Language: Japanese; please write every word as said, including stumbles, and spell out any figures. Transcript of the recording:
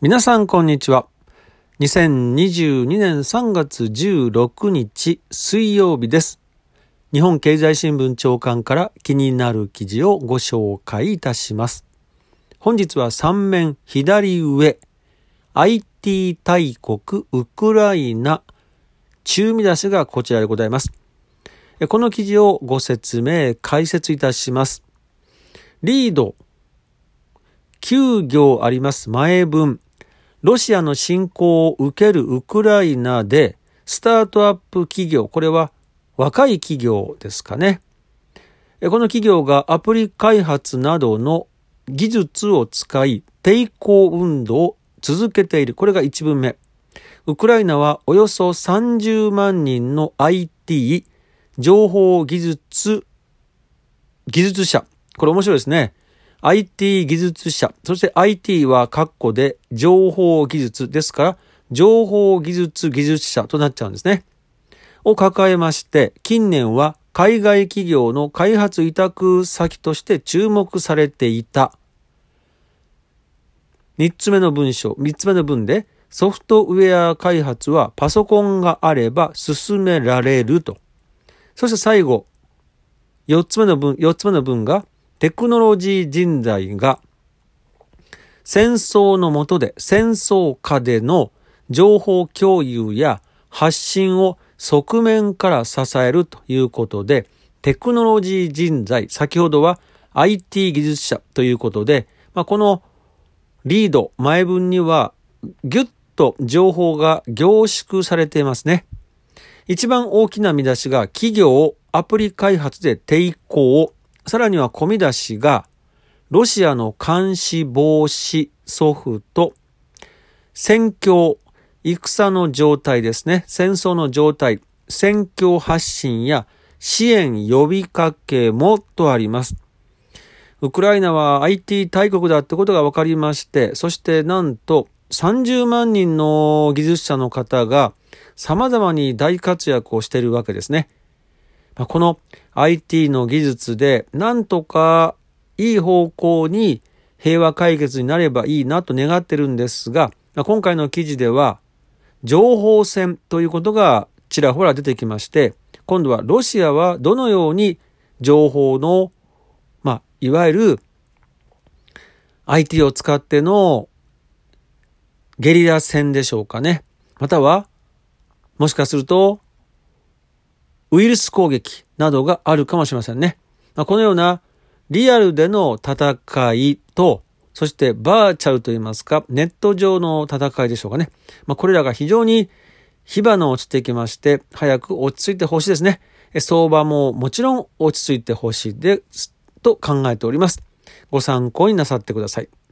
皆さんこんにちは。にせんにじゅうにねんさんがつじゅうろくにち水曜日です。日本経済新聞長官から気になる記事をご紹介いたします。本日はさんめん左上、アイティー 大国ウクライナ、中見出しがこちらでございます。この記事をご説明解説いたします。リードきゅう行あります前文。ロシアの侵攻を受けるウクライナでスタートアップ企業、これは若い企業ですかね。この企業がアプリ開発などの技術を使い抵抗運動を続けている。これが一文目。ウクライナはおよそさんじゅうまんにんの アイティー 情報技術技術者。これ面白いですね。アイティー 技術者、そして アイティー は括弧で情報技術ですから、情報技術技術者となっちゃうんですね。を抱えまして、近年は海外企業の開発委託先として注目されていた。三つ目の文章、三つ目の文で、ソフトウェア開発はパソコンがあれば進められると。そして最後、四つ目の文、四つ目の文が、テクノロジー人材が戦争の下で戦争下での情報共有や発信を側面から支えるということで、テクノロジー人材、先ほどは アイティー 技術者ということで、まあ、このリード前文にはギュッと情報が凝縮されていますね。一番大きな見出しが企業アプリ開発で抵抗、さらには小見出しがロシアの監視防止ソフト、戦況、戦の状態ですね。戦争の状態、戦況発信や支援呼びかけもとあります。ウクライナは アイティー 大国だってことが分かりまして、そしてなんとさんじゅうまんにんの技術者の方が様々に大活躍をしているわけですね。この アイティー の技術でなんとかいい方向に平和解決になればいいなと願ってるんですが、今回の記事では情報戦ということがちらほら出てきまして、今度はロシアはどのように情報の、まあ、いわゆる アイティー を使ってのゲリラ戦でしょうかね。またはもしかするとウイルス攻撃などがあるかもしれませんね。このようなリアルでの戦いと、そしてバーチャルといいますか、ネット上の戦いでしょうかね。これらが非常に火花を落ちてきまして、早く落ち着いてほしいですね。相場ももちろん落ち着いてほしいですと考えております。ご参考になさってください。